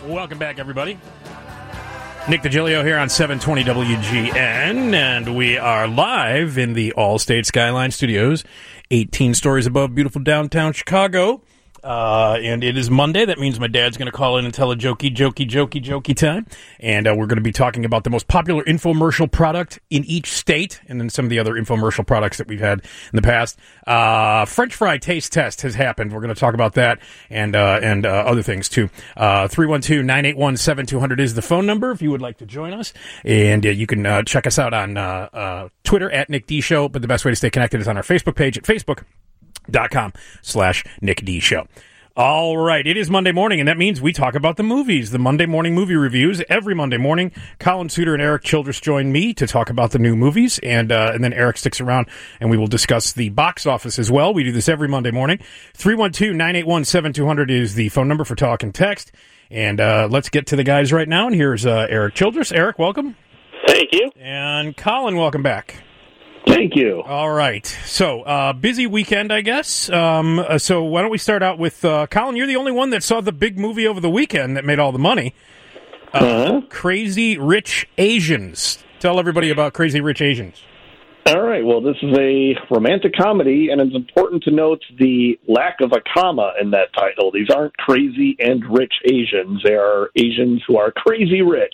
Welcome back, everybody. Nick DiGilio here on 720 WGN, and we are live in the Allstate Skyline Studios, 18 stories above beautiful downtown Chicago. And it is Monday. That means my dad's going to call in and tell a jokey time. And we're going to be talking about the most popular infomercial product in each state, and then some of the other infomercial products that we've had in the past. French fry taste test has happened. We're going to talk about that and other things, too. 312-981-7200 is the phone number if you would like to join us. And you can check us out on Twitter at Nick D Show. But the best way to stay connected is on our Facebook page at Facebook.com/Nick D Show. All right, it is Monday morning, and that means we talk about the movies, the Monday morning movie reviews. Every Monday morning, Colin Suter and Eric Childress join me to talk about the new movies, and then Eric sticks around, and we will discuss the box office as well. We do this every Monday morning. 312-981-7200 is the phone number for talk and text, and let's get to the guys right now, and here's Eric Childress. Eric, welcome. Thank you. And Colin, welcome back. Thank you. All right. So, busy weekend, I guess. So why don't we start out with, Colin, you're the only one that saw the big movie over the weekend that made all the money. Crazy Rich Asians. Tell everybody about Crazy Rich Asians. All right. Well, this is a romantic comedy, and it's important to note the lack of a comma in that title. These aren't crazy and rich Asians. They are Asians who are crazy rich.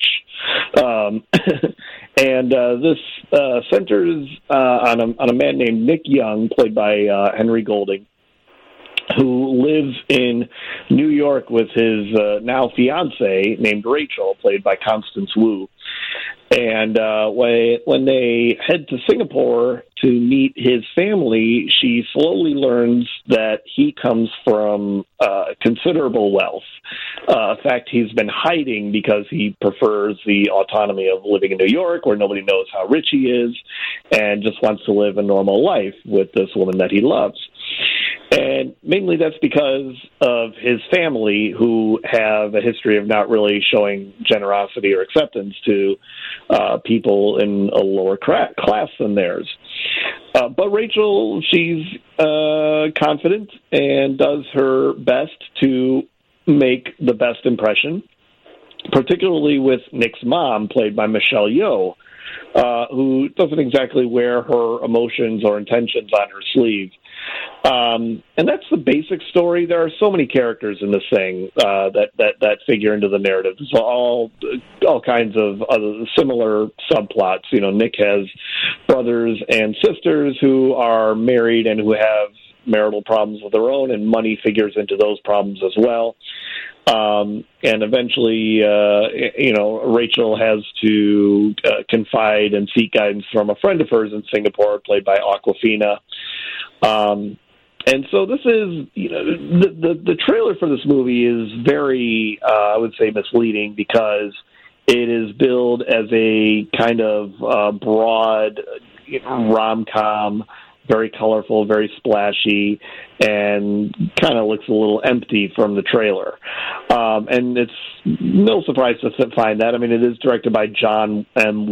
And this centers on a man named Nick Young, played by Henry Golding, who lives in New York with his now fiancée named Rachel, played by Constance Wu. And when they head to Singapore to meet his family, she slowly learns that he comes from considerable wealth. In fact, he's been hiding because he prefers the autonomy of living in New York, where nobody knows how rich he is, and just wants to live a normal life with this woman that he loves. And mainly that's because of his family, who have a history of not really showing generosity or acceptance to people in a lower class than theirs. But Rachel, she's confident and does her best to make the best impression, particularly with Nick's mom, played by Michelle Yeoh, who doesn't exactly wear her emotions or intentions on her sleeve. And that's the basic story. There are so many characters in this thing that figure into the narrative. So all kinds of other similar subplots. You know, Nick has brothers and sisters who are married and who have marital problems of their own, and money figures into those problems as well. And eventually, Rachel has to confide and seek guidance from a friend of hers in Singapore, played by Awkwafina. And so this is, the trailer for this movie is very, I would say, misleading, because it is billed as a kind of broad rom-com, very colorful, very splashy, and kind of looks a little empty from the trailer. And it's no surprise to find that. I mean, it is directed by John M.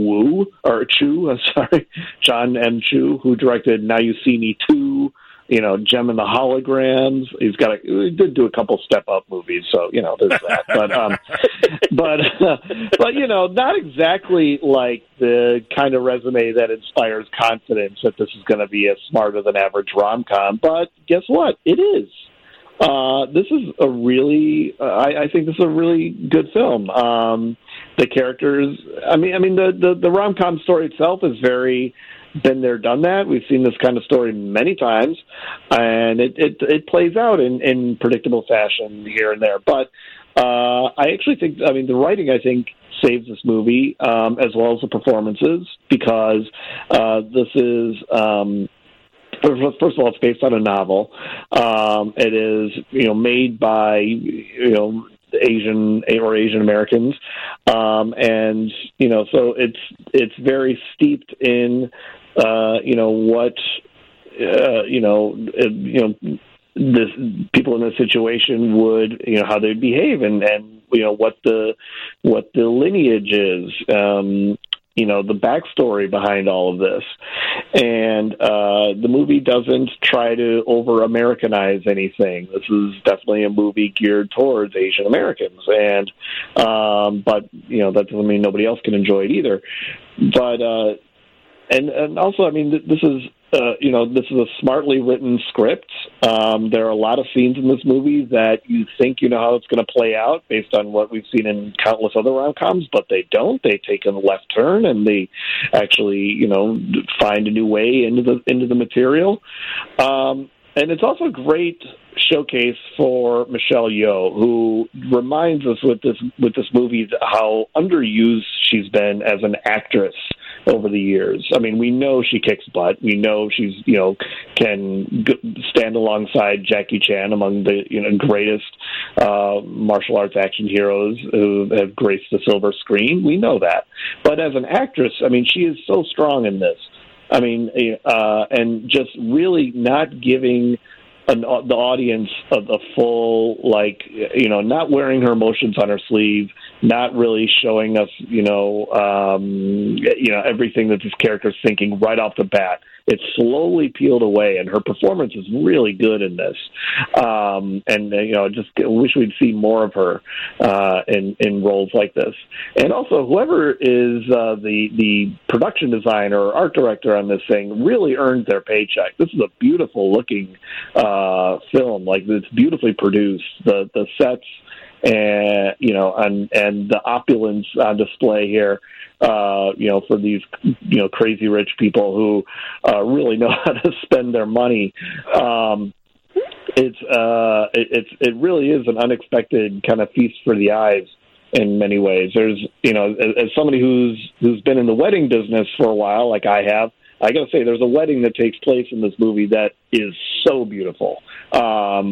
Chu, who directed Now You See Me 2, Gem and the Holograms. He did do a couple Step Up movies, so, there's that. But not exactly like the kind of resume that inspires confidence that this is going to be a smarter than average rom-com. But guess what? It is. This is a really, I think this is a really good film. The characters, the rom-com story itself is very been there, done that. We've seen this kind of story many times, and it plays out in predictable fashion here and there. But I actually think, the writing, I think, saves this movie, as well as the performances, because this is, first of all, it's based on a novel. It is, made by, Asian Americans, and so it's very steeped in what this people in this situation would, how they'd behave, and what the lineage is. the backstory behind all of this. And the movie doesn't try to over-Americanize anything. This is definitely a movie geared towards Asian Americans. And but that doesn't mean nobody else can enjoy it either. But and also, I mean, this is this is a smartly written script. There are a lot of scenes in this movie that you think you know how it's going to play out based on what we've seen in countless other rom-coms, but they don't. They take a left turn and they actually, find a new way into the material. And it's also a great showcase for Michelle Yeoh, who reminds us with this movie how underused she's been as an actress over the years. I mean, we know she kicks butt. We know she's, can stand alongside Jackie Chan among the, greatest martial arts action heroes who have graced the silver screen. We know that. But as an actress, I mean, she is so strong in this. I mean, and just really not giving the audience a full, not wearing her emotions on her sleeve, not really showing us, everything that this character's thinking right off the bat. It's slowly peeled away, and her performance is really good in this. Just wish we'd see more of her in roles like this. And also, whoever is the production designer or art director on this thing really earned their paycheck. This is a beautiful looking film. Like, it's beautifully produced. The sets and the opulence on display here. For these, crazy rich people who really know how to spend their money. It really is an unexpected kind of feast for the eyes in many ways. There's, as somebody who's been in the wedding business for a while, like I have, I got to say, there's a wedding that takes place in this movie that is so beautiful. I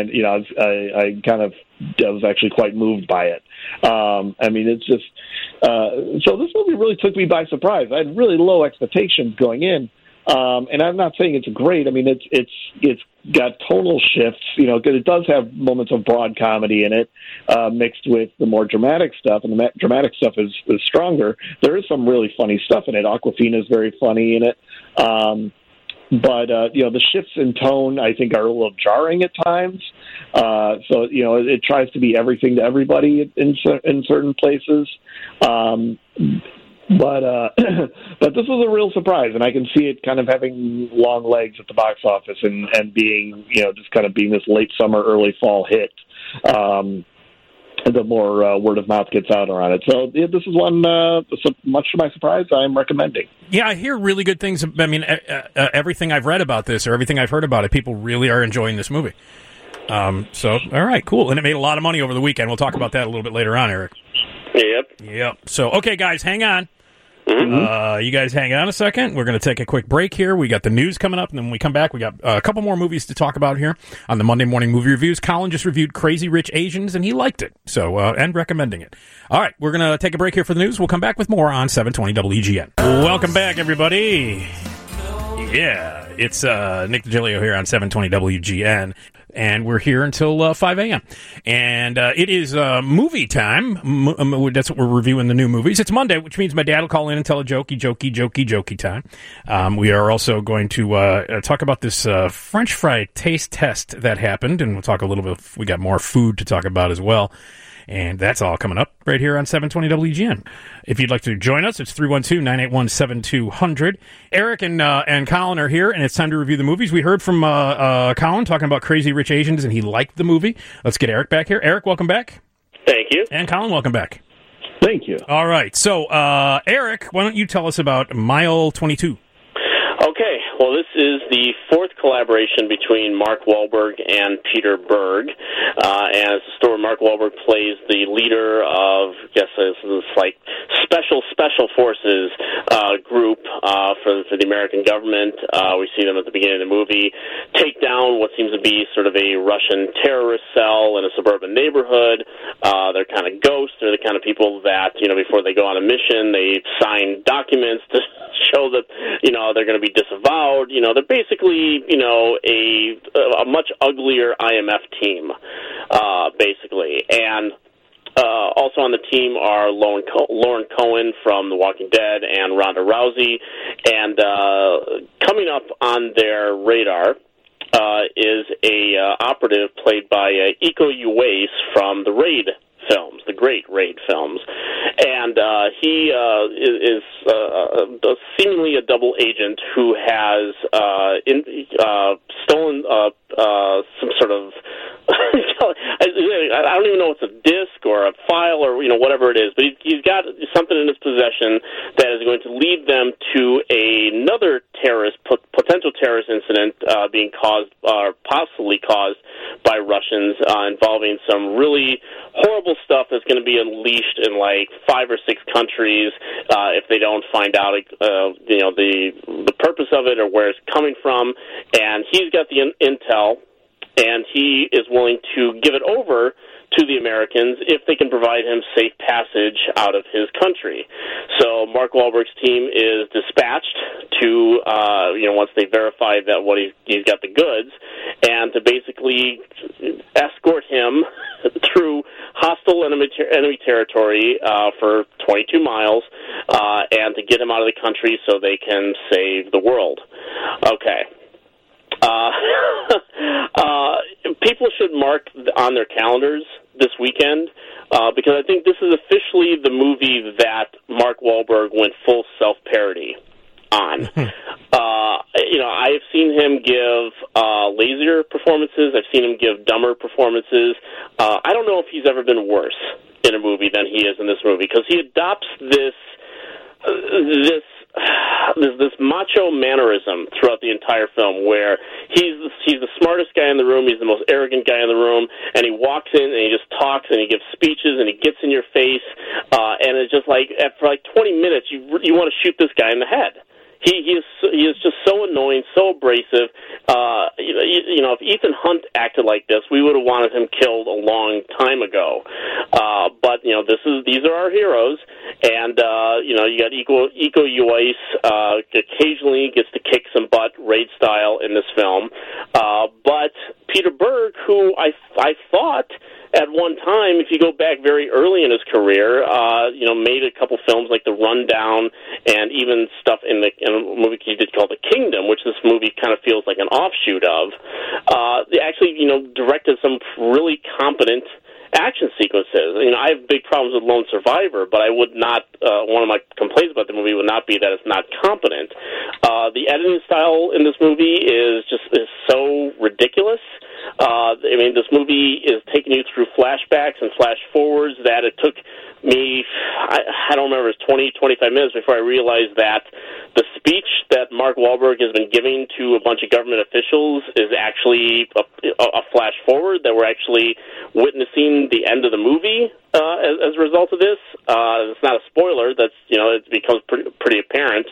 was actually quite moved by it. It's just, so this movie really took me by surprise. I had really low expectations going in. And I'm not saying it's great. I mean, it's got tonal shifts, because it does have moments of broad comedy in it, mixed with the more dramatic stuff, and the dramatic stuff is stronger. There is some really funny stuff in it. Awkwafina is very funny in it. But the shifts in tone, I think, are a little jarring at times. So it tries to be everything to everybody in certain places. But this was a real surprise, and I can see it kind of having long legs at the box office and being, just kind of being this late summer, early fall hit. The more word of mouth gets out around it. So this is one, so much to my surprise, I'm recommending. Yeah, I hear really good things. I mean, everything I've read about this or everything I've heard about it, people really are enjoying this movie. So, all right, cool. And it made a lot of money over the weekend. We'll talk about that a little bit later on, Eric. Yep. So, okay, guys, hang on. Mm-hmm. You guys hang on a second. We're going to take a quick break here. We got the news coming up, and then when we come back, we got a couple more movies to talk about here on the Monday Morning Movie Reviews. Colin just reviewed Crazy Rich Asians, and he liked it, so and recommending it. All right, we're going to take a break here for the news. We'll come back with more on 720 WGN. Welcome back, everybody. Yeah, it's Nick DiGilio here on 720 WGN. And we're here until 5 a.m. And it is movie time. That's what we're reviewing, the new movies. It's Monday, which means my dad will call in and tell a jokey time. We are also going to talk about this French fry taste test that happened, and we'll talk a little bit. We got more food to talk about as well. And that's all coming up right here on 720 WGN. If you'd like to join us, it's 312-981-7200. Eric and Colin are here, and it's time to review the movies. We heard from Colin talking about Crazy Rich Asians, and he liked the movie. Let's get Eric back here. Eric, welcome back. Thank you. And Colin, welcome back. Thank you. All right. So, Eric, why don't you tell us about Mile 22? Okay. Well, this is the fourth collaboration between Mark Wahlberg and Peter Berg. And it's a story where Mark Wahlberg plays the leader of, this like special forces group for the American government. We see them at the beginning of the movie take down what seems to be sort of a Russian terrorist cell in a suburban neighborhood. They're kind of ghosts. They're the kind of people that, before they go on a mission, they sign documents to show that, they're going to be disavowed. They're basically, a much uglier IMF team, basically. And Also on the team are Lauren Cohen from The Walking Dead and Ronda Rousey. And coming up on their radar is a operative played by Iko Uwais from the Raid films, the great Raid films. And he is seemingly a double agent who has stolen some sort of I don't even know if it's a disc or a file or whatever it is, but he's got something in his possession that is going to lead them to another potential terrorist incident being caused or possibly caused by Russians involving some really horrible stuff that's going to be unleashed in like 5 or 6 countries if they don't find out the purpose of it or where it's coming from. And he's got the intel, and he is willing to give it over to the Americans if they can provide him safe passage out of his country. So Mark Wahlberg's team is dispatched to, once they verify that he's got the goods, and to basically escort him through hostile enemy territory for 22 miles, and to get him out of the country so they can save the world. Okay. People should mark on their calendars this weekend because I think this is officially the movie that Mark Wahlberg went full self-parody on. I've seen him give lazier performances. I've seen him give dumber performances. I don't know if he's ever been worse in a movie than he is in this movie because he adopts this macho mannerism throughout the entire film where he's the smartest guy in the room, he's the most arrogant guy in the room, and he walks in and he just talks and he gives speeches and he gets in your face, and it's just like, for like 20 minutes, you want to shoot this guy in the head. He is just so annoying, so abrasive. If Ethan Hunt acted like this, we would have wanted him killed a long time ago. But these are our heroes, and you got Iko Uwais occasionally gets to kick some butt, Raid style, in this film. But Peter Berg, who I thought at one time, if you go back very early in his career, made a couple films like The Rundown and even stuff in a movie he did called The Kingdom, which this movie kind of feels like an offshoot of. They actually, directed some really competent action sequences. I have big problems with Lone Survivor, but I would not, one of my complaints about the movie would not be that it's not competent. The editing style in this movie is so ridiculous. This movie is taking you through flashbacks and flash forwards that it took me, I don't remember, it's 20, 25 minutes before I realized that the speech that Mark Wahlberg has been giving to a bunch of government officials is actually a flash forward, that we're actually witnessing the end of the movie as a result of this. It's not a spoiler. That's it becomes pretty apparent.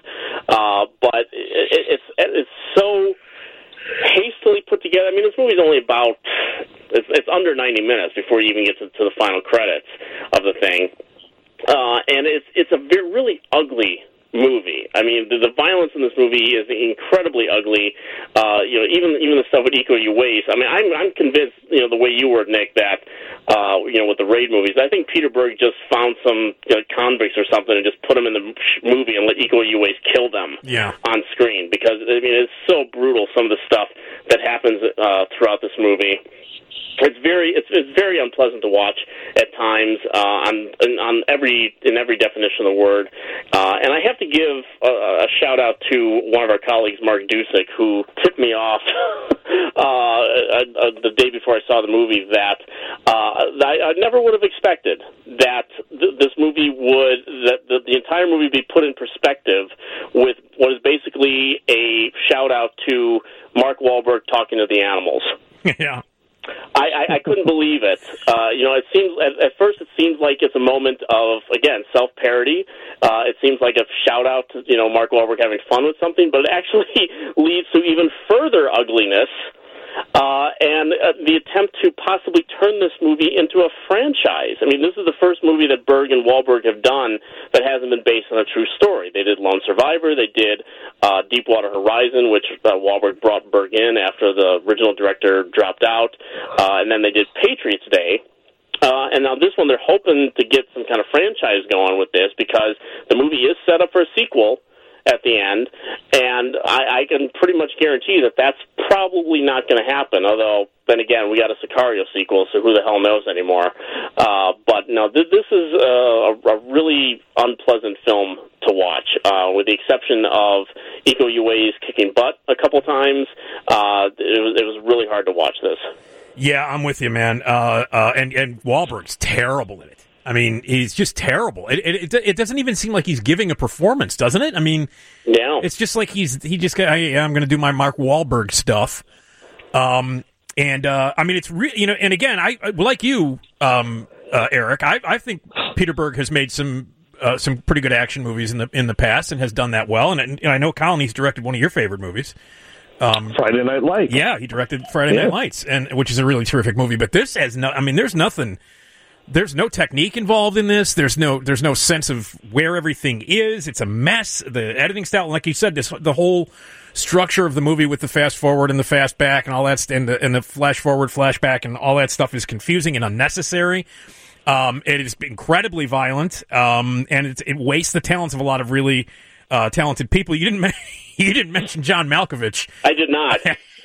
But it's so hastily put together. This movie's only about it's under 90 minutes before you even get to the final credits of the thing, and it's a really ugly movie. The violence in this movie is incredibly ugly. Even the stuff with Iko Uwais. I'm convinced, the way you were, Nick, that with the Raid movies, I think Peter Berg just found some convicts or something and just put them in the movie and let Iko Uwais kill them on screen, because it's so brutal, some of the stuff that happens throughout this movie. It's very unpleasant to watch at times in every definition of the word, and I have to give a shout out to one of our colleagues, Mark Dusick, who tipped me off the day before I saw the movie that I never would have expected that this movie that the entire movie be put in perspective with what is basically a shout out to Mark Wahlberg talking to the animals. Yeah. I couldn't believe it. It seems at first it seems like it's a moment of, again, self-parody. It seems like a shout-out to Mark Wahlberg having fun with something, but it actually leads to even further ugliness. And the attempt to possibly turn this movie into a franchise. This is the first movie that Berg and Wahlberg have done that hasn't been based on a true story. They did Lone Survivor, they did Deepwater Horizon, which Wahlberg brought Berg in after the original director dropped out, and then they did Patriots Day, And now this one, they're hoping to get some kind of franchise going with this because the movie is set up for a sequel at the end, and I can pretty much guarantee that that's probably not going to happen, although, then again, we got a Sicario sequel, so who the hell knows anymore. But no, this is a really unpleasant film to watch, with the exception of Iko Uwais kicking butt a couple times. It was really hard to watch this. Yeah, I'm with you, man. And Wahlberg's terrible in it. I mean, he's just terrible. It doesn't even seem like he's giving a performance, doesn't it? I mean, yeah. It's just like I'm going to do my Mark Wahlberg stuff. I mean, it's and again, I like you, Eric. I think Peter Berg has made some pretty good action movies in the past and has done that well. And I know, Colin, he's directed one of your favorite movies. Friday Night Lights. Yeah, he directed Friday Night Lights, which is a really terrific movie. But this has there's nothing. There's no technique involved in this. There's no sense of where everything is. It's a mess. The editing style, like you said, the whole structure of the movie with the fast forward and the fast back and all that, and the flash forward, flashback, and all that stuff is confusing and unnecessary. It is incredibly violent, and it wastes the talents of a lot of really talented people. You didn't mention John Malkovich. I did not.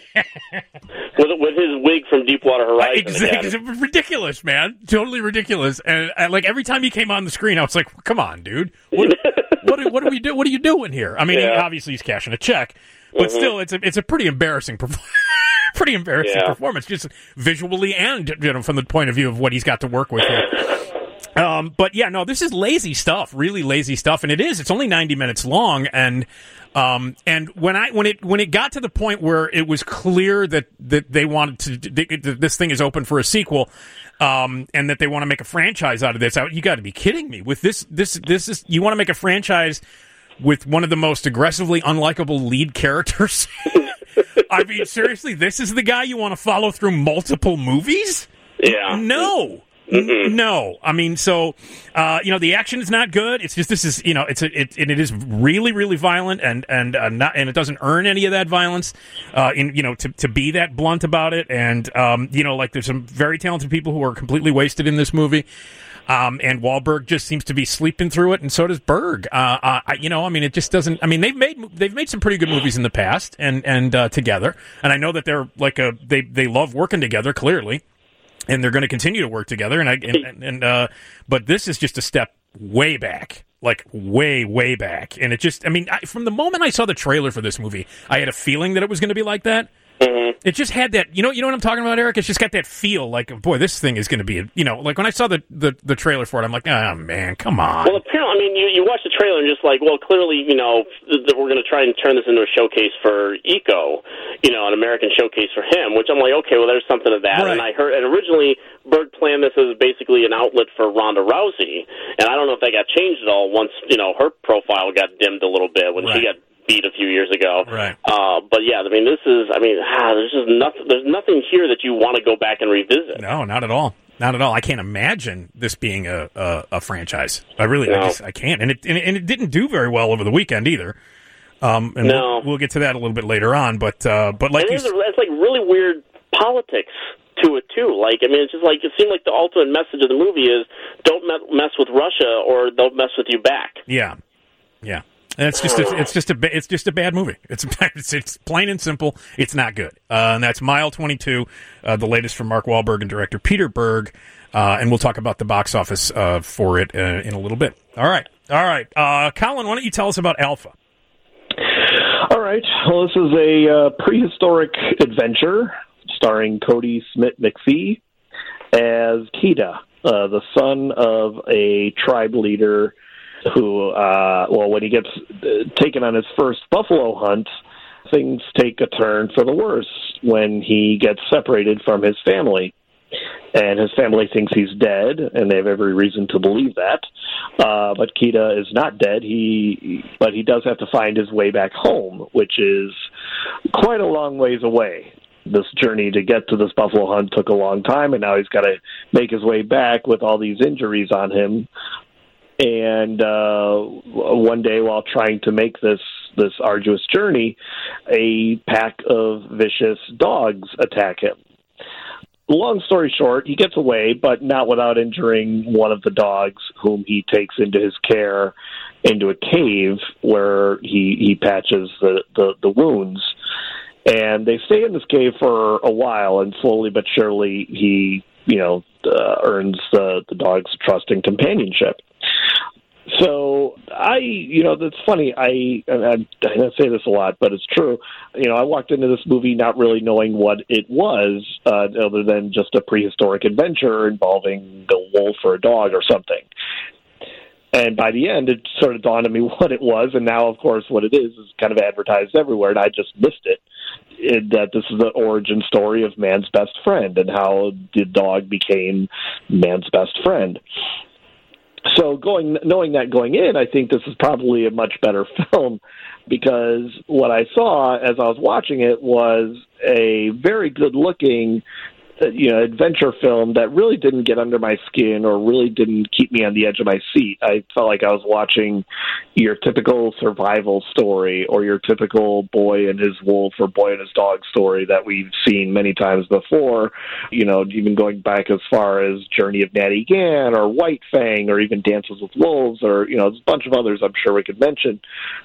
with his wig from Deepwater Horizon. Exactly. It's ridiculous, man. Totally ridiculous. And like every time he came on the screen, I was like, "Come on, dude. What do we do? What are you doing here?" I mean, obviously he's cashing a check, but still, it's a pretty embarrassing performance, just visually and from the point of view of what he's got to work with here. But yeah, no, this is lazy stuff, really lazy stuff, and it is. It's only 90 minutes long, and when it got to the point where it was clear that they wanted to, this thing is open for a sequel, and that they want to make a franchise out of this, you got to be kidding me. With this is, you want to make a franchise with one of the most aggressively unlikable lead characters? I mean, seriously, this is the guy you want to follow through multiple movies? Yeah. No. No, I mean, so the action is not good. It's just it is really, really violent, and it doesn't earn any of that violence. To be that blunt about it, and there's some very talented people who are completely wasted in this movie. And Wahlberg just seems to be sleeping through it, and so does Berg. It just doesn't. I mean, they've made some pretty good movies in the past, and together, and I know that they're they love working together, clearly. And they're going to continue to work together, but this is just a step way back, like way, way back. And it just, from the moment I saw the trailer for this movie, I had a feeling that it was going to be like that. Mm-hmm. It just had that, you know what I'm talking about, Eric? It's just got that feel like, boy, this thing is going to be, like when I saw the trailer for it, I'm like, oh man, come on. Well, apparently, you watch the trailer and just like, well, clearly, we're going to try and turn this into a showcase for Iko, an American showcase for him, which I'm like, okay, well, there's something to that. Right. And I heard, and originally, Berg planned this as basically an outlet for Ronda Rousey, and I don't know if that got changed at all once, her profile got dimmed a little bit when she got beat a few years ago. Right. But yeah, there's nothing here that you want to go back and revisit. No, not at all. Not at all. I can't imagine this being a franchise. I can't. And it didn't do very well over the weekend either. We'll get to that a little bit later on. But like it's like really weird politics to it too. It's just like it seemed like the ultimate message of the movie is don't mess with Russia or they'll mess with you back. Yeah. Yeah. And it's just a bad movie. It's plain and simple. It's not good. And that's Mile 22, the latest from Mark Wahlberg and director Peter Berg. And we'll talk about the box office for it in a little bit. All right. Colin, why don't you tell us about Alpha? All right. Well, this is a prehistoric adventure starring Cody Smith-McPhee as Kida, the son of a tribe leader who, when he gets taken on his first buffalo hunt, things take a turn for the worse when he gets separated from his family. And his family thinks he's dead, and they have every reason to believe that. But Kida is not dead. But he does have to find his way back home, which is quite a long ways away. This journey to get to this buffalo hunt took a long time, and now he's got to make his way back with all these injuries on him. And one day, while trying to make this arduous journey, a pack of vicious dogs attack him. long story short, he gets away, but not without injuring one of the dogs whom he takes into his care into a cave where he patches the wounds. And they stay in this cave for a while, and slowly but surely he, earns the dog's trust and companionship. So that's funny. I say this a lot, but it's true. I walked into this movie not really knowing what it was, other than just a prehistoric adventure involving a wolf or a dog or something. And by the end, it sort of dawned on me what it was, and now, of course, what it is kind of advertised everywhere, and I just missed it. That this is the origin story of man's best friend and how the dog became man's best friend. So knowing that going in, I think this is probably a much better film, because what I saw as I was watching it was a very good-looking adventure film that really didn't get under my skin or really didn't keep me on the edge of my seat. I felt like I was watching your typical survival story or your typical boy and his wolf or boy and his dog story that we've seen many times before, even going back as far as Journey of Natty Gann or White Fang or even Dances with Wolves or, there's a bunch of others I'm sure we could mention.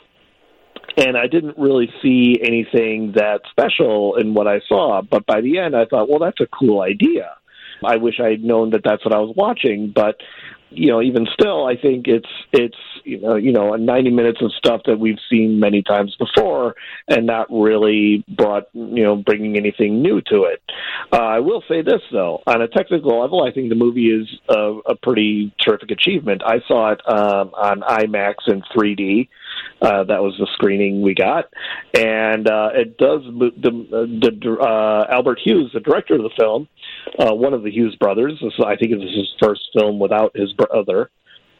And I didn't really see anything that special in what I saw. But by the end, I thought, well, that's a cool idea. I wish I had known that that's what I was watching. But, even still, I think it's 90 minutes of stuff that we've seen many times before and not really bringing anything new to it. I will say this, though. On a technical level, I think the movie is a pretty terrific achievement. I saw it on IMAX in 3D. That was the screening we got, and it does. Albert Hughes, the director of the film, one of the Hughes brothers. I think this is his first film without his brother.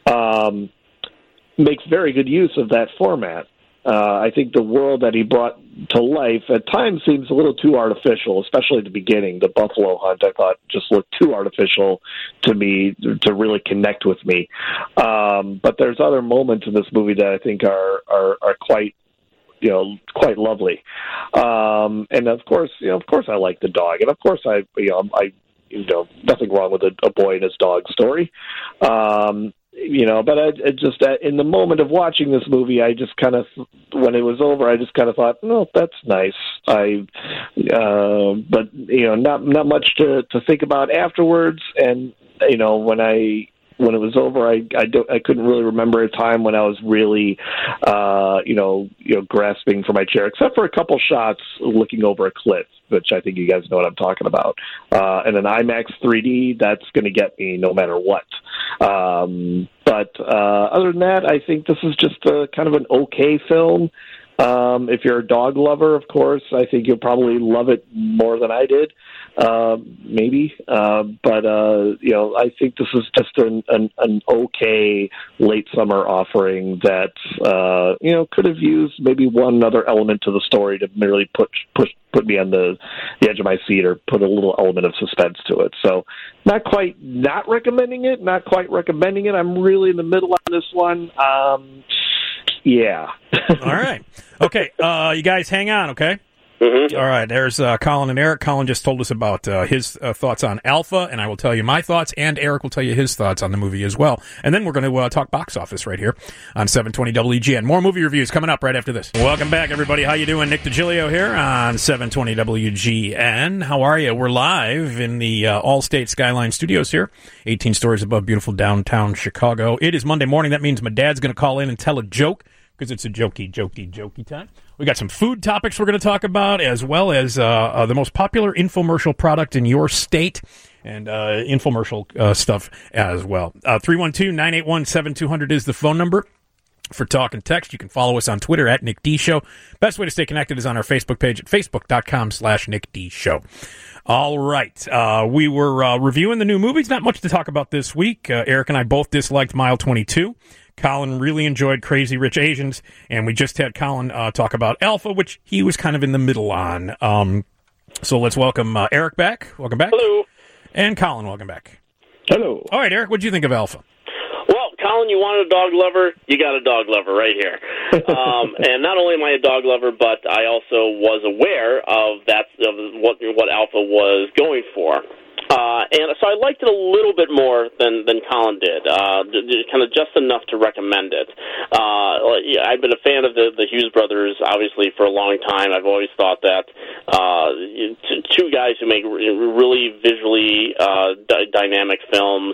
Makes very good use of that format. I think the world that he brought to life at times seems a little too artificial, especially at the beginning. The buffalo hunt, I thought, just looked too artificial to me to really connect with me. But there's other moments in this movie that I think are quite, quite lovely. And of course, I like the dog, and of course, I nothing wrong with a boy and his dog story. But I just in the moment of watching this movie, I just kind of, when it was over, I just kind of thought, no, that's nice. But not much to think about afterwards. And when it was over, I couldn't really remember a time when I was really, grasping for my chair, except for a couple shots looking over a cliff, which I think you guys know what I'm talking about. And an IMAX 3D, that's going to get me no matter what. But other than that, I think this is just kind of an okay film. If you're a dog lover, of course, I think you'll probably love it more than I did, maybe. But I think this is just an okay late summer offering that, could have used maybe one other element to the story to merely put me on the edge of my seat or put a little element of suspense to it. So not quite not recommending it, not quite recommending it. I'm really in the middle on this one. Yeah. All right. Okay. You guys hang on, okay? Mm-hmm. All right. There's Colin and Eric. Colin just told us about his thoughts on Alpha, and I will tell you my thoughts, and Eric will tell you his thoughts on the movie as well. And then we're going to talk box office right here on 720 WGN. More movie reviews coming up right after this. Welcome back, everybody. How you doing? Nick DiGilio here on 720 WGN. How are you? We're live in the Allstate Skyline Studios here, 18 stories above beautiful downtown Chicago. It is Monday morning. That means my dad's going to call in and tell a joke, because it's a jokey time. We got some food topics we're going to talk about, as well as the most popular infomercial product in your state, and infomercial stuff as well. 312-981-7200 is the phone number for talk and text. You can follow us on Twitter at Nick D Show. Best way to stay connected is on our Facebook page at facebook.com/Nick D Show. All right. We were reviewing the new movies. Not much to talk about this week. Eric and I both disliked Mile 22. Colin really enjoyed Crazy Rich Asians, and we just had Colin talk about Alpha, which he was kind of in the middle on. So let's welcome Eric back. Welcome back. Hello. And Colin, welcome back. Hello. All right, Eric, what did you think of Alpha? Well, Colin, you wanted a dog lover, you got a dog lover right here. And not only am I a dog lover, but I also was aware of what Alpha was going for. And so I liked it a little bit more than Colin did, kind of just enough to recommend it. I've been a fan of the Hughes brothers, obviously, for a long time. I've always thought that two guys who make really visually dynamic films,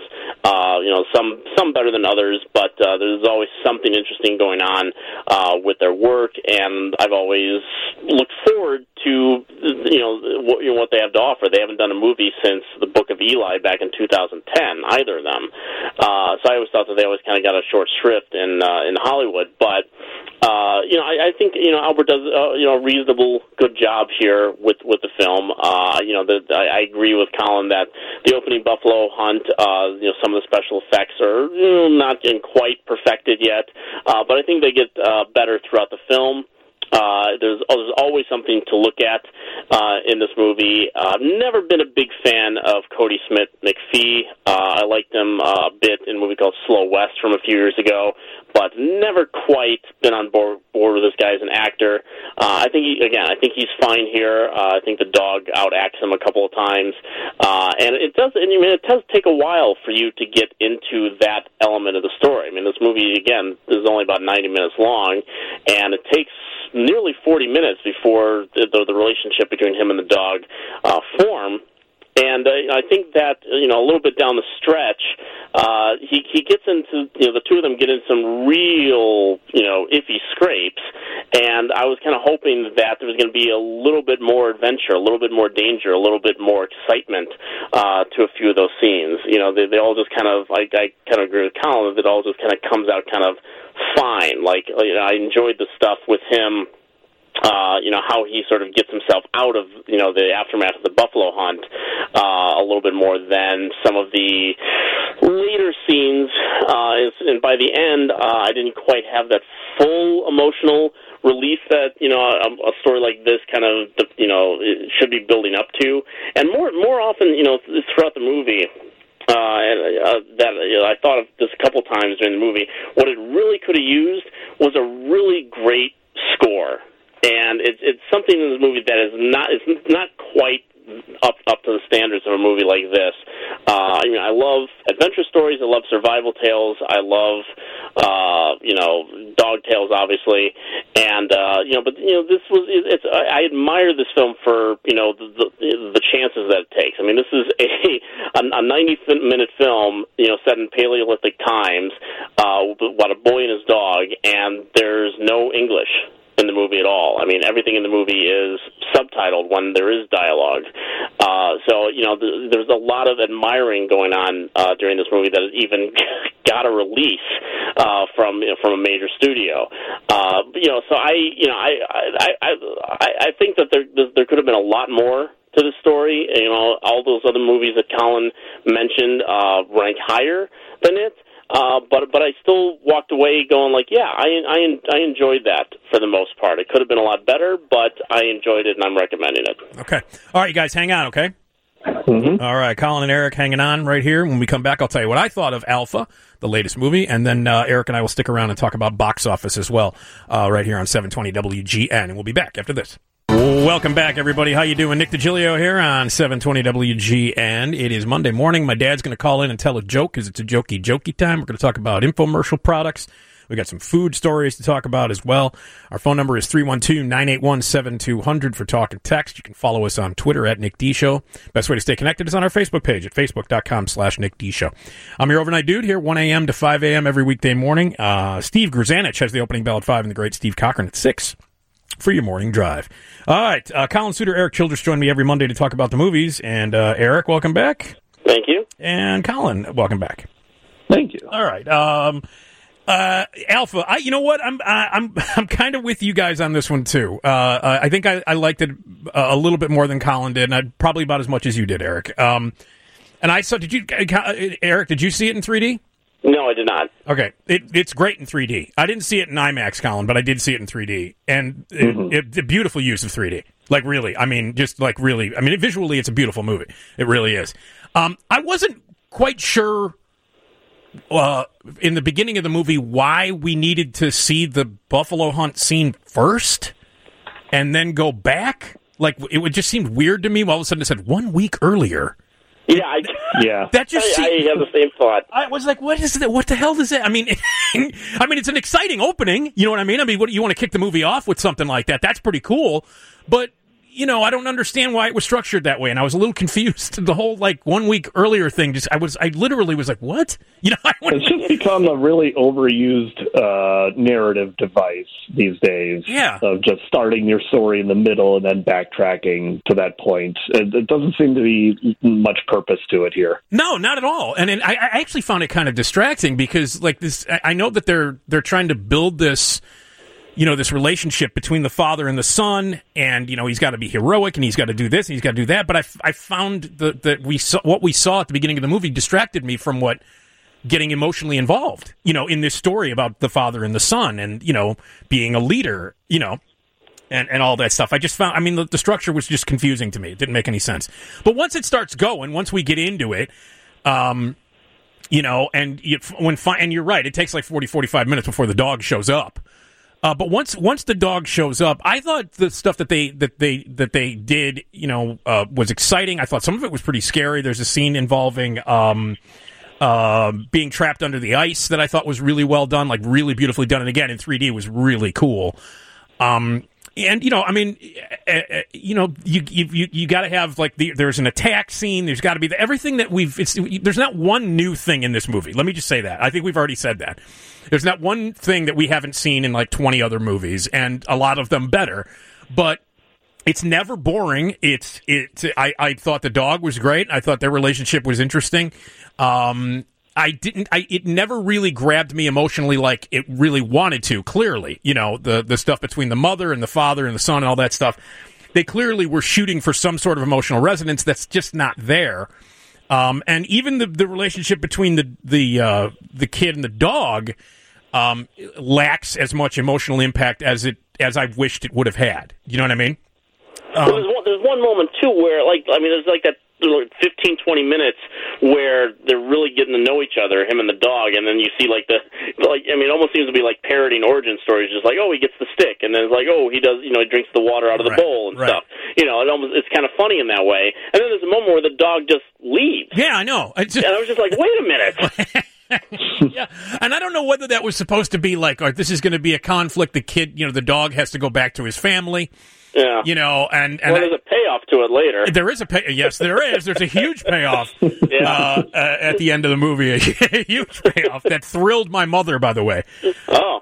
some better than others, but there's always something interesting going on with their work, and I've always looked forward to what they have to offer. They haven't done a movie since The Book of Eli back in 2010, either of them. So I always thought that they always kind of got a short shrift in Hollywood. But I think Albert does a reasonable good job here with the film. I agree with Colin that the opening buffalo hunt, some of the special effects are not quite perfected yet, but I think they get better throughout the film. There's always something to look at in this movie. I've never been a big fan of Cody Smith McPhee. I liked him a bit in a movie called Slow West from a few years ago, but never quite been on board with this guy as an actor. I think he's fine here. I think the dog outacts him a couple of times, and it does take a while for you to get into that element of the story. I mean, this movie again is only about 90 minutes long, and it takes nearly 40 minutes before the relationship between him and the dog form. And I think that a little bit down the stretch, he gets into the two of them get into some real iffy scrapes, and I was kind of hoping that there was going to be a little bit more adventure, a little bit more danger, a little bit more excitement to a few of those scenes. They all just kind of I kind of agree with Colin that it all just kind of comes out kind of fine. Like I enjoyed the stuff with him. How he sort of gets himself out of, the aftermath of the buffalo hunt a little bit more than some of the later scenes. And by the end, I didn't quite have that full emotional release that, a story like this kind of, it should be building up to. And more often, throughout the movie, I thought of this a couple times during the movie, what it really could have used was a really great score. And it's something in this movie that is not quite up to the standards of a movie like this. I love adventure stories. I love survival tales. I love dog tales, obviously. And this was I admire this film for the chances that it takes. I mean, this is a 90-minute film set in Paleolithic times about a boy and his dog, and there's no English in the movie at all. I mean, everything in the movie is subtitled when there is dialogue. So there's a lot of admiring going on during this movie that has even got a release from a major studio. So I think that there could have been a lot more to the story. All those other movies that Colin mentioned rank higher than it. But I still walked away going like, yeah, I enjoyed that for the most part. It could have been a lot better, but I enjoyed it, and I'm recommending it. Okay. All right, you guys, hang on, okay? Mm-hmm. All right, Colin and Eric hanging on right here. When we come back, I'll tell you what I thought of Alpha, the latest movie, and then Eric and I will stick around and talk about box office as well right here on 720 WGN, and we'll be back after this. Welcome back, everybody. How you doing? Nick DiGilio here on 720 WGN. It is Monday morning. My dad's going to call in and tell a joke because it's a jokey time. We're going to talk about infomercial products. We got some food stories to talk about as well. Our phone number is 312-981-7200 for talk and text. You can follow us on Twitter at Nick D Show. Best way to stay connected is on our Facebook page at facebook.com/Nick D Show. I'm your overnight dude here, 1 a.m. to 5 a.m. every weekday morning. Steve Grzanich has the opening bell at 5 and the great Steve Cochran at 6. For your morning drive. All right, Colin Suter, Eric Childress join me every Monday to talk about the movies. And Eric, welcome back. Thank you. And Colin, welcome back. Thank you. All right, Alpha. You know what? I'm kind of with you guys on this one too. I think I liked it a little bit more than Colin did, and probably about as much as you did, Eric. And I saw. Eric? Did you see it in 3D? No, I did not. Okay. It's great in 3D. I didn't see it in IMAX, Colin, but I did see it in 3D. And it's a beautiful use of 3D. Like, really. I mean, just like really. I mean, visually, it's a beautiful movie. It really is. I wasn't quite sure in the beginning of the movie why we needed to see the buffalo hunt scene first and then go back. Like, it would just seem weird to me. All of a sudden, it said 1 week earlier. Yeah, That just I have the same thought. I was like, what is that? What the hell does that? I mean, it's an exciting opening. You know what I mean? I mean, what you want to kick the movie off with something like that? That's pretty cool. But I don't understand why it was structured that way, and I was a little confused. The whole 1 week earlier thing, I literally was like, what? It's just become a really overused narrative device these days. Yeah. Of just starting your story in the middle and then backtracking to that point. It doesn't seem to be much purpose to it here. No, not at all. And I actually found it kind of distracting because this. I know that they're trying to build this. This relationship between the father and the son, and he's got to be heroic, and he's got to do this, and he's got to do that. But I found that what we saw at the beginning of the movie distracted me from what getting emotionally involved, in this story about the father and the son, and being a leader, and all that stuff. I just found, the structure was just confusing to me. It didn't make any sense. But once it starts going, once we get into it, and you're right, it takes 40-45 minutes before the dog shows up. But once the dog shows up, I thought the stuff that they did, was exciting. I thought some of it was pretty scary. There's a scene involving being trapped under the ice that I thought was really well done, really beautifully done. And again, in 3D, it was really cool. And you got to have there's an attack scene. There's got to be everything that there's not one new thing in this movie. Let me just say that. I think we've already said that. There's not one thing that we haven't seen in 20 other movies, and a lot of them better. But it's never boring. I thought the dog was great. I thought their relationship was interesting. It never really grabbed me emotionally like it really wanted to, clearly. The stuff between the mother and the father and the son and all that stuff. They clearly were shooting for some sort of emotional resonance that's just not there. And even the relationship between the kid and the dog lacks as much emotional impact as I wished it would have had. You know what I mean? There's one moment, too, where, there's that 15, 20 minutes where they're really getting to know each other, him and the dog, and then you see it almost seems to be parroting origin stories, just he gets the stick, and then it's he does, he drinks the water out of the bowl and stuff. It's kind of funny in that way. And then there's a moment where the dog just leaves. Yeah, I know. And I was just like, wait a minute. Yeah, and I don't know whether that was supposed to be this is going to be a conflict. The kid, the dog has to go back to his family. Yeah. And there's a payoff to it later. There is yes, there is. There's a huge payoff at the end of the movie. A huge payoff that thrilled my mother, by the way. Oh.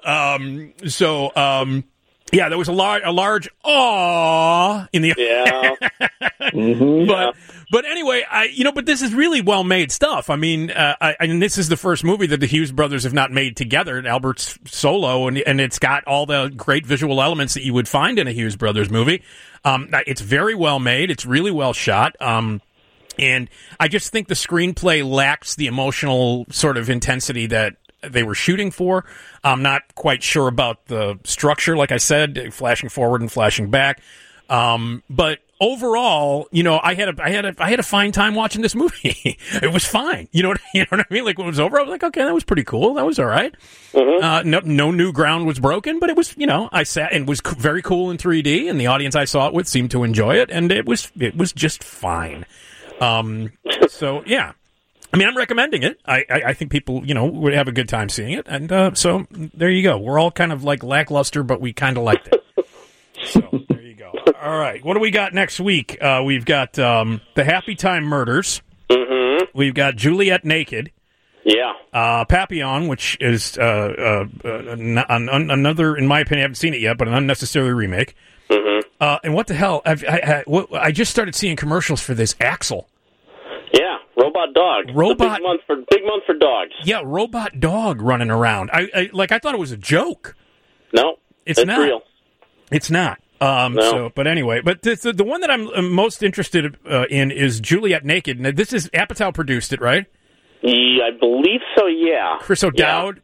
Yeah, there was a large aww in the mm-hmm. But anyway, but this is really well made stuff. I mean, this is the first movie that the Hughes brothers have not made together. Albert's solo, and it's got all the great visual elements that you would find in a Hughes brothers movie. It's very well made. It's really well shot. And I just think the screenplay lacks the emotional sort of intensity that they were shooting for. I'm not quite sure about the structure, like I said, flashing forward and flashing back. But overall, I had a fine time watching this movie. It was fine. You know what I mean? When it was over, I was like, okay, that was pretty cool. That was all right. Mm-hmm. No new ground was broken, but it was, I sat and it was very cool in 3D, and the audience I saw it with seemed to enjoy it, and it was just fine. So yeah. I'm recommending it. I think people, would have a good time seeing it. And so there you go. We're all kind of lackluster, but we kind of liked it. So there you go. All right. What do we got next week? We've got The Happy Time Murders. Mm-hmm. We've got Juliet Naked. Yeah. Papillon, which is another, in my opinion, I haven't seen it yet, but an unnecessary remake. Mm-hmm. And what the hell? I just started seeing commercials for this Axel. Yeah, Robot Dog. Big month for dogs. Yeah, Robot Dog running around. I thought it was a joke. No, it's not real. It's not. No. So, but anyway, but the one that I'm most interested in is Juliet Naked. Now, this is Apatow produced it, right? Yeah, I believe so. Yeah. Chris O'Dowd.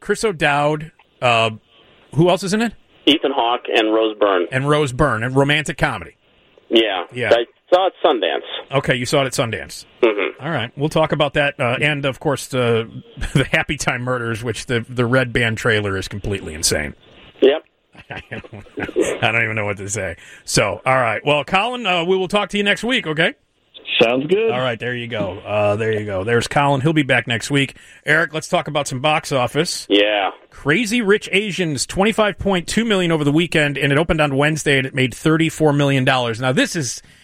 Who else is in it? Ethan Hawke and Rose Byrne. And romantic comedy. Yeah. I saw it at Sundance. Okay, you saw it at Sundance. Mm-hmm. All right, we'll talk about that, and of course the Happy Time Murders, which the Red Band trailer is completely insane. Yep. I don't even know what to say. So, all right. Well, Colin, we will talk to you next week, okay? Sounds good. All right, there you go. There's Colin. He'll be back next week. Eric, let's talk about some box office. Yeah. Crazy Rich Asians, $25.2 million over the weekend, and it opened on Wednesday, and it made $34 million. Now, this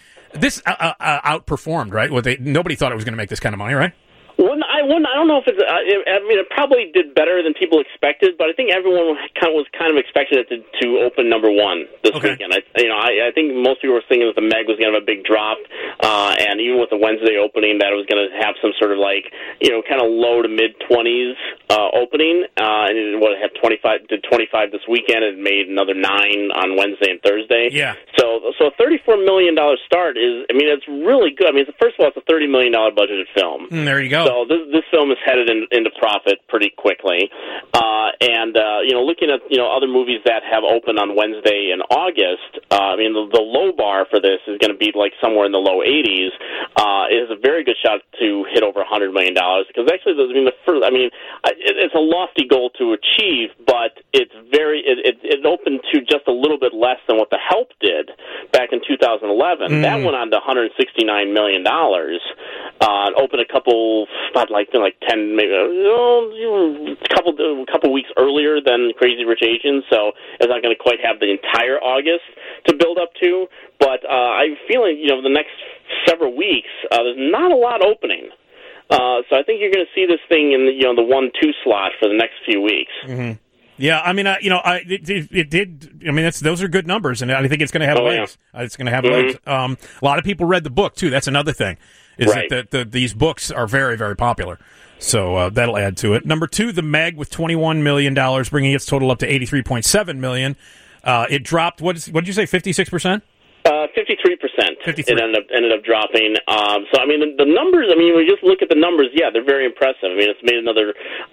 outperformed, right? Nobody thought it was going to make this kind of money, right? I don't know if it's. I mean, it probably did better than people expected, but I think everyone was kind of expected it to open number one this weekend. I think most people were thinking that the Meg was going to have a big drop, and even with the Wednesday opening, that it was going to have some sort of kind of low to mid 20s opening, and it would have 25 this weekend. It made another 9 on Wednesday and Thursday. Yeah. So a $34 million start is. I mean, it's really good. I mean, first of all, it's a $30 million budgeted film. There you go. So this film is headed into profit pretty quickly, and looking at other movies that have opened on Wednesday in August, I mean the low bar for this is going to be like somewhere in the low 80s. It is a very good shot to hit over $100 million because actually it's a lofty goal to achieve, but it opened to just a little bit less than what The Help did back in 2011. That went on to $169 million. Opened a couple. About like 10, maybe a couple weeks earlier than Crazy Rich Asians, so it's not going to quite have the entire August to build up to. But I'm feeling, the next several weeks, there's not a lot opening. So I think you're going to see this thing in the 1-2 slot for the next few weeks. Mm-hmm. Yeah, I mean, it did. I mean, those are good numbers, and I think it's going to have legs. Yeah. It's going to have legs. A lot of people read the book too. That's another thing. Is that these books are very, very popular. So that'll add to it. Number 2, The Meg with $21 million, bringing its total up to $83.7 million. It dropped, what did you say, 56%? 53%. It ended up dropping. So, I mean, the numbers, I mean, when you just look at the numbers, yeah, they're very impressive. I mean, it's made another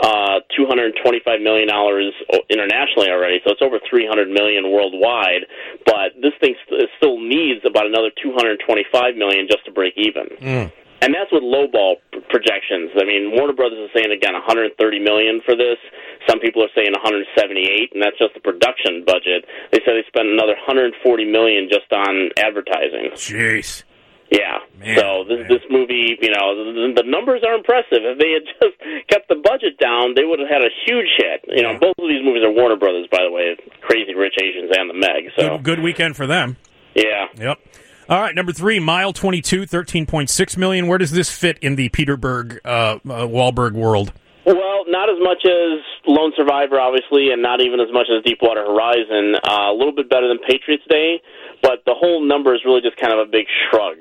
$225 million internationally already, so it's over $300 million worldwide. But this thing still needs about another $225 million just to break even. And that's with lowball projections. I mean, Warner Brothers is saying, again, $130 million for this. Some people are saying $178, and that's just the production budget. They said they spent another $140 million just on advertising. Jeez. Yeah. Man, so this movie, the numbers are impressive. If they had just kept the budget down, they would have had a huge hit. Both of these movies are Warner Brothers, by the way, Crazy Rich Asians and The Meg. So good weekend for them. Yeah. Yep. All right, number 3, Mile 22, $13.6 million. Where does this fit in the Peter Berg, Wahlberg world? Well, not as much as Lone Survivor, obviously, and not even as much as Deepwater Horizon. A little bit better than Patriots Day, but the whole number is really just kind of a big shrug.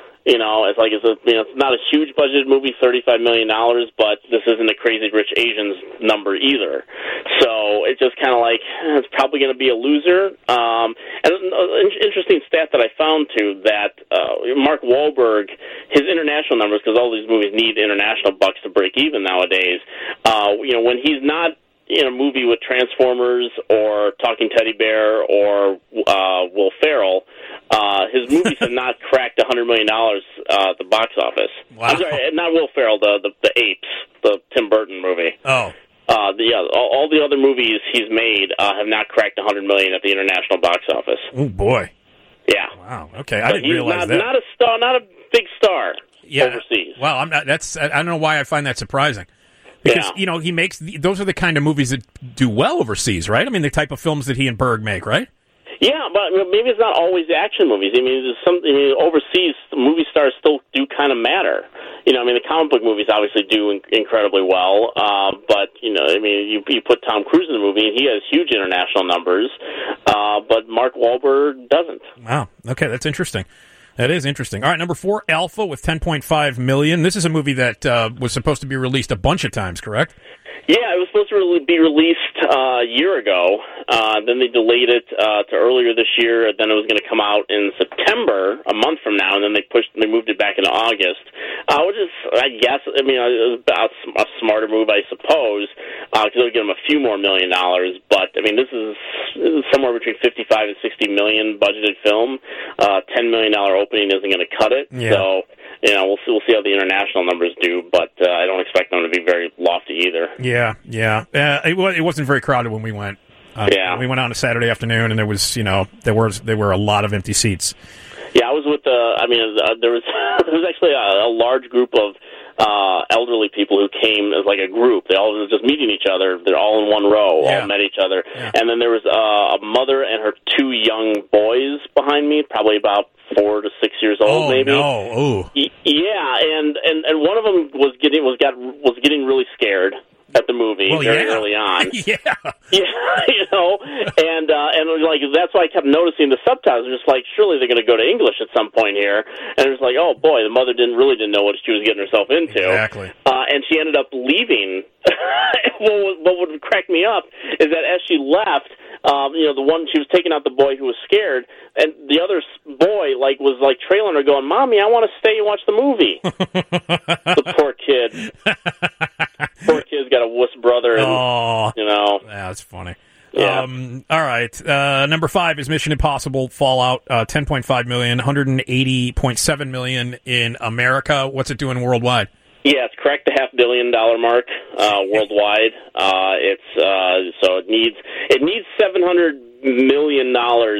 It's not a huge budgeted movie, $35 million, but this isn't a Crazy Rich Asians number either. So it's just kind of like, it's probably going to be a loser. And an interesting stat that I found, too, that Mark Wahlberg, his international numbers, because all these movies need international bucks to break even nowadays, when he's not in a movie with Transformers or Talking Teddy Bear or Will Ferrell, his movies have not cracked $100 million at the box office. Wow. I'm sorry, not Will Ferrell, the Apes, the Tim Burton movie. Oh. All the other movies he's made have not cracked $100 million at the international box office. Oh, boy. Yeah. Wow. Okay, I didn't realize that. Not a star, not a big star overseas. Well, I don't know why I find that surprising. Because, he makes, those are the kind of movies that do well overseas, right? I mean, the type of films that he and Berg make, right? Yeah, but maybe it's not always action movies. I mean, overseas, movie stars still do kind of matter. The comic book movies obviously do incredibly well, but, you put Tom Cruise in the movie, and he has huge international numbers, but Mark Wahlberg doesn't. Wow. Okay, that's interesting. That is interesting. All right, number 4, Alpha with $10.5 million. This is a movie that was supposed to be released a bunch of times, correct? Yeah, it was supposed to be released a year ago. Then they delayed it to earlier this year. Then it was going to come out in September, a month from now, and then they moved it back into August. Which is, I guess, it was a smarter move, I suppose, because it would give them a few more $1 million. But this is somewhere between 55 and 60 million budgeted film. $10 million opening isn't going to cut it. Yeah. So. We'll see how the international numbers do, but I don't expect them to be very lofty either. Yeah. It wasn't very crowded when we went. We went on a Saturday afternoon, and there was, there were a lot of empty seats. Yeah, I was with there was actually a large group of elderly people who came as like a group. They all were just meeting each other. They're all in one row, all met each other. Yeah. And then there was a mother and her 2 young boys behind me, probably about 4 to 6 years old, maybe. Oh, yeah, and one of them was getting really scared at the movie very early on. Yeah, and like that's why I kept noticing the subtitles. I'm just like, surely they're going to go to English at some point here. And it was like, oh boy, the mother didn't know what she was getting herself into. Exactly. And she ended up leaving. What would crack me up is that as she left, the one she was taking out the boy who was scared, and the other boy was trailing her, going, "Mommy, I want to stay and watch the movie." The poor kid. Poor kid's got a wuss brother, and that's funny. Yeah. All right. Number 5 is Mission Impossible Fallout. $10.5 million, $180.7 million in America. What's it doing worldwide? Yeah, it's cracked the $500 million mark worldwide. So it needs $700 million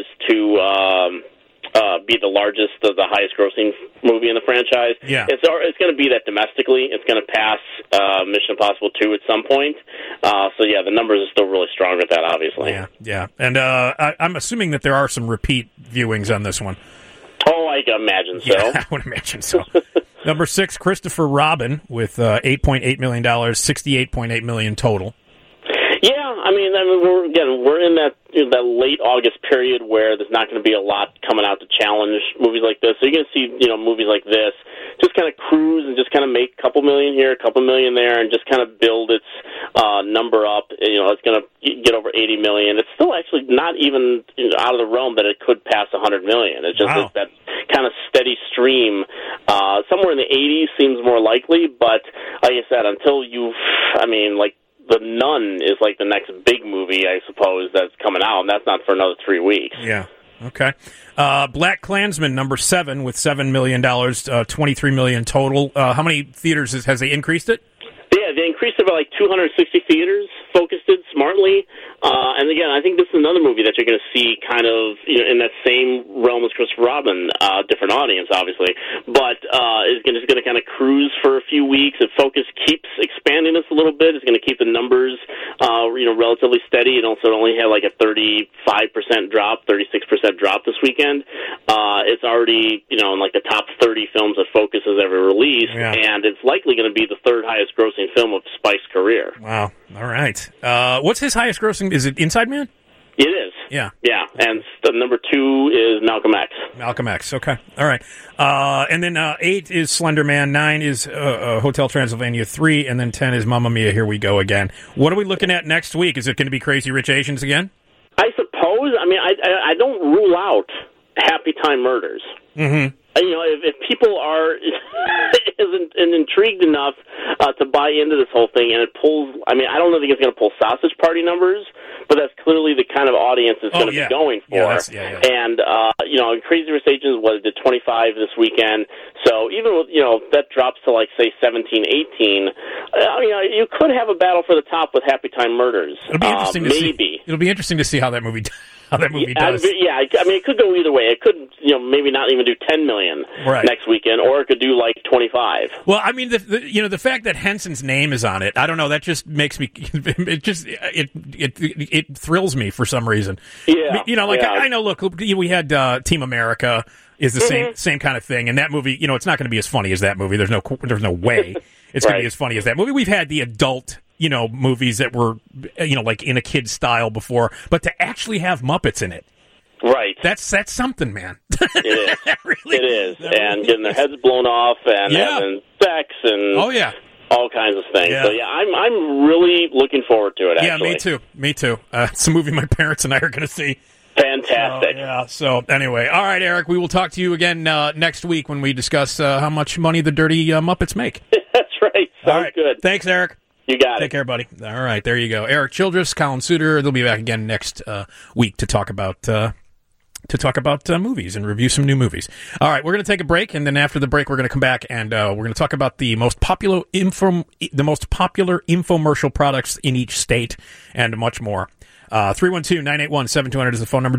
to be the largest, the highest grossing movie in the franchise. Yeah. It's going to be that domestically. It's going to pass Mission Impossible 2 at some point. The numbers are still really strong with that, obviously. Yeah. And I'm assuming that there are some repeat viewings on this one. Oh, I can imagine so. Yeah, I would imagine so. Number 6, Christopher Robin with $8.8 million, $68.8 million total. Yeah, we're in that late August period where there's not going to be a lot coming out to challenge movies like this. So you're going to see movies like this just kind of cruise and just kind of make a couple million here, a couple million there, and just kind of build its number up. It's going to get over 80 million. It's still actually not even out of the realm that it could pass 100 million. It's just that kind of steady stream. Somewhere in the 80s seems more likely, but like I said, until The Nun is like the next big movie, I suppose, that's coming out, and that's not for another 3 weeks. Yeah. Okay. Black Klansman, number 7, with $7 million, $23 million total. How many theaters has they increased it? Yeah, they increased it by 260 theaters, focused it smartly. And again, I think this is another movie that you're going to see kind of in that same realm as Christopher Robin, different audience, obviously, but is going to kind of cruise for a few weeks. If Focus keeps expanding this a little bit, it's going to keep the numbers, relatively steady. It only had a 35% drop, 36% drop this weekend. It's already, in the top 30 films that Focus has ever released, and it's likely going to be the 3rd highest grossing film of Spike's career. Wow. All right. What's his highest grossing? Is it Inside Man? It is. Yeah. Yeah. And the number 2 is Malcolm X. Malcolm X. Okay. All right. And then 8 is Slender Man. 9 is Hotel Transylvania 3. And then 10 is Mamma Mia, Here We Go Again. What are we looking at next week? Is it going to be Crazy Rich Asians again? I suppose. I don't rule out Happy Time Murders. Mm-hmm. If people are intrigued enough to buy into this whole thing, and it pulls, I don't think it's going to pull Sausage Party numbers, but that's clearly the kind of audience it's going to be going for. And, Crazy Rich Asians did 25 this weekend, so even with, that drops to say 17, 18, you could have a battle for the top with Happy Time Murders. It'll be interesting to see. It'll be interesting to see how that movie does. Yeah, it could go either way. It could, maybe not even do 10 million next weekend, or it could do 25. Well, the fact that Henson's name is on it, I don't know. That just makes me. It thrills me for some reason. Yeah, I know. Look, we had Team America is the same kind of thing, and that movie, it's not going to be as funny as that movie. There's no way it's going to be as funny as that movie. We've had the adult. Movies that were, in a kid's style before, but to actually have Muppets in it. Right. That's something, man. It is. It is. And getting their heads blown off and having sex and all kinds of things. Yeah. So, I'm really looking forward to it, actually. Yeah, me too. It's a movie my parents and I are going to see. Fantastic. So anyway, all right, Eric, we will talk to you again next week when we discuss how much money the dirty Muppets make. That's right. Sounds good. Thanks, Eric. You got it. Take care, buddy. All right, there you go. Eric Childress, Colin Suter. They'll be back again next week to talk about movies and review some new movies. All right, we're going to take a break, and then after the break, we're going to come back and we're going to talk about the most popular infomercial products in each state and much more. 312-981-7200 is the phone number.